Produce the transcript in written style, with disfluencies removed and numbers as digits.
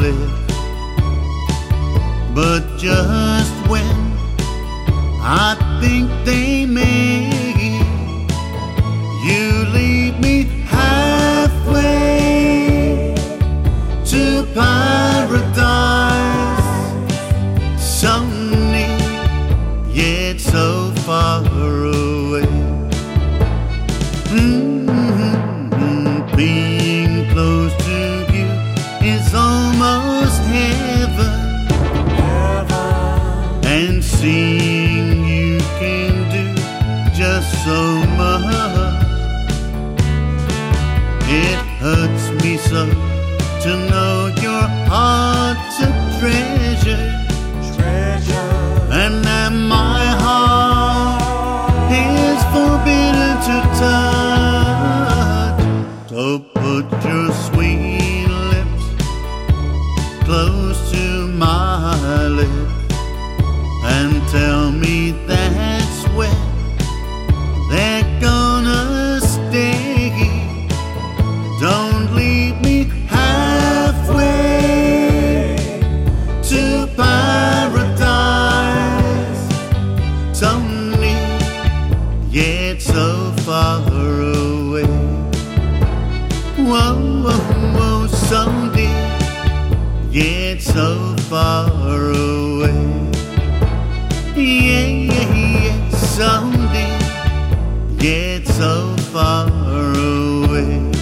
lips. But just when I think they may, you leave me halfway to paradise. So near, yet so far away. Being close to you is almost heaven, and seeing you can do just so much. It hurts me so to know your heart's a treasure, and that my heart is forbidden to touch. So put your sweet lips close to my lips and tell me that's where they're gonna stay. Don't leave me halfway to paradise. So near, yet so far away. Whoa, whoa, whoa, so dear, yet so far away. Yeah, yeah, yeah, so dear, yet so far away.